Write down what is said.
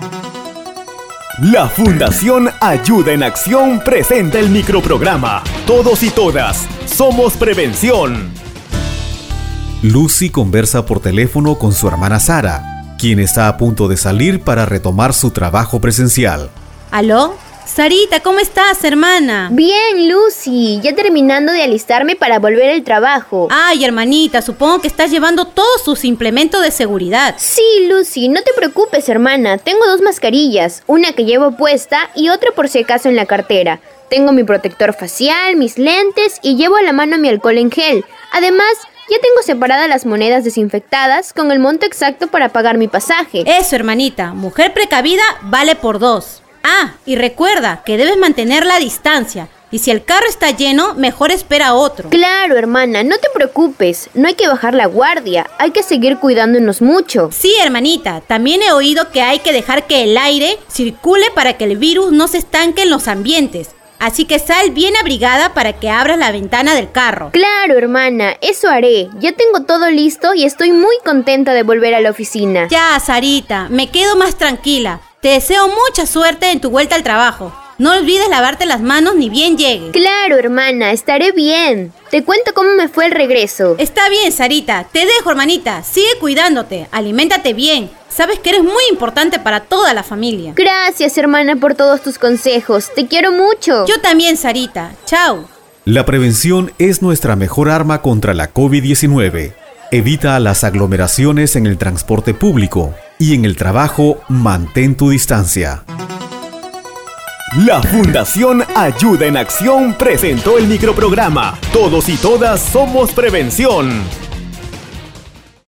La Fundación Ayuda en Acción presenta el microprograma Todos y Todas Somos Prevención. Lucy conversa por teléfono con su hermana Sara, quien está a punto de salir para retomar su trabajo presencial. ¿Aló? Sarita, ¿cómo estás, hermana? Bien, Lucy, ya terminando de alistarme para volver al trabajo. Ay, hermanita, supongo que estás llevando todos sus implementos de seguridad. Sí, Lucy, no te preocupes, hermana. Tengo 2 mascarillas, una que llevo puesta y otra por si acaso en la cartera. Tengo mi protector facial, mis lentes y llevo a la mano mi alcohol en gel. Además, ya tengo separadas las monedas desinfectadas con el monto exacto para pagar mi pasaje. Eso, hermanita, mujer precavida vale por 2. Ah, y recuerda que debes mantener la distancia. Y si el carro está lleno, mejor espera a otro. Claro, hermana, no te preocupes. No hay que bajar la guardia. Hay que seguir cuidándonos mucho. Sí, hermanita, también he oído que hay que dejar que el aire circule para que el virus no se estanque en los ambientes. Así que sal bien abrigada para que abras la ventana del carro. Claro, hermana, eso haré. Ya tengo todo listo y estoy muy contenta de volver a la oficina. Ya, Sarita, me quedo más tranquila. Te deseo mucha suerte en tu vuelta al trabajo. No olvides lavarte las manos ni bien llegues. Claro, hermana, estaré bien. Te cuento cómo me fue el regreso. Está bien, Sarita. Te dejo, hermanita. Sigue cuidándote. Aliméntate bien. Sabes que eres muy importante para toda la familia. Gracias, hermana, por todos tus consejos. Te quiero mucho. Yo también, Sarita. Chao. La prevención es nuestra mejor arma contra la COVID-19. Evita las aglomeraciones en el transporte público y en el trabajo mantén tu distancia. La Fundación Ayuda en Acción presentó el microprograma Todos y Todas Somos Prevención.